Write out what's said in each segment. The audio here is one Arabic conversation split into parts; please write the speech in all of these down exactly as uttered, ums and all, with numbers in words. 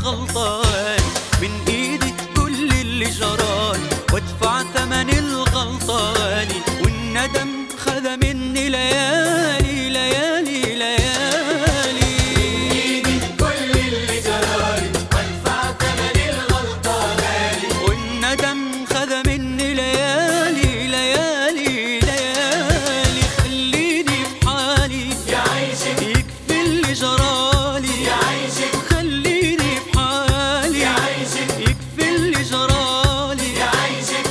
الغلطان، من ايدي كل اللي جرالي وادفع ثمن الغلطان، والندم خذ مني ليالي ليالي ليالي. من ايدي كل اللي جرالي وادفع ثمن الغلطان، والندم خذ مني ليالي ليالي ليالي. خليني في حالي يا عيشك يكفي اللي جرالي، يا عيشك خليني في حالي يا عيشك يكفي اللي جرالي. يا عيشك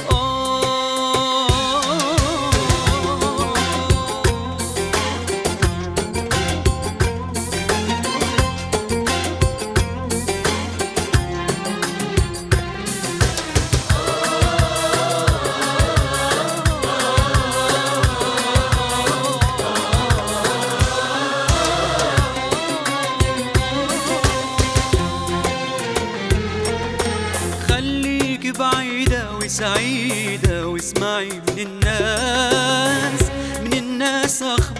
خليك بعيدة وسعيدة واسمعي من الناس، من الناس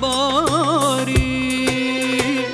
أخباري.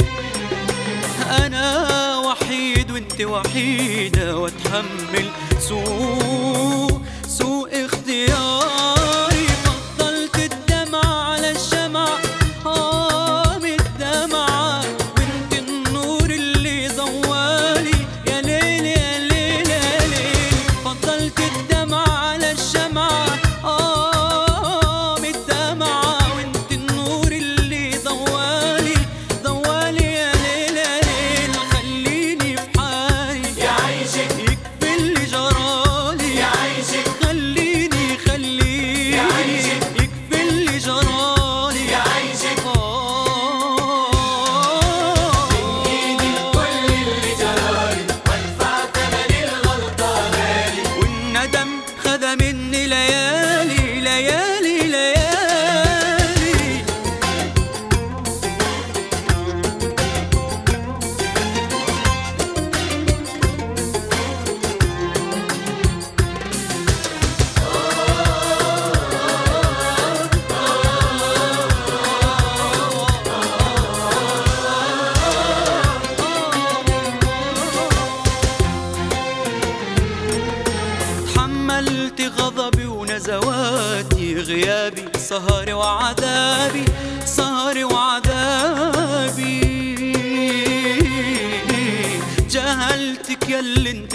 أنا وحيد وانت وحيدة واتحمل سوء سوء اختياري. فضلت الدمع على الشمع، آه من الدمعة، وانت النور اللي ضوالي. يا ليل يا ليل يا ليل، فضلت الدمع على الشمعة، آه من الدمعة، وانت النور اللي ضوالي ضوالي. يا ليل يا ليل، خليني في حالي يا عيشك يكفي اللي جرالي. يا عيشك خليني خليني يا عيشك يكفي اللي جرالي. يا عيشك آه من ايدي كل اللي جرالي وادفع ثمن الغلطان، والندم خذ مني ليالي ليالي ليالي. تحملت غضبي ونزواتي، غيابي سهري وعذابي، سهري وعذابي. جهلتك ياللي انت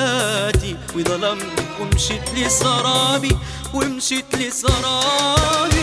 حياتي، وظلمتك ومشيت لسرابي، ومشيت لسرابي.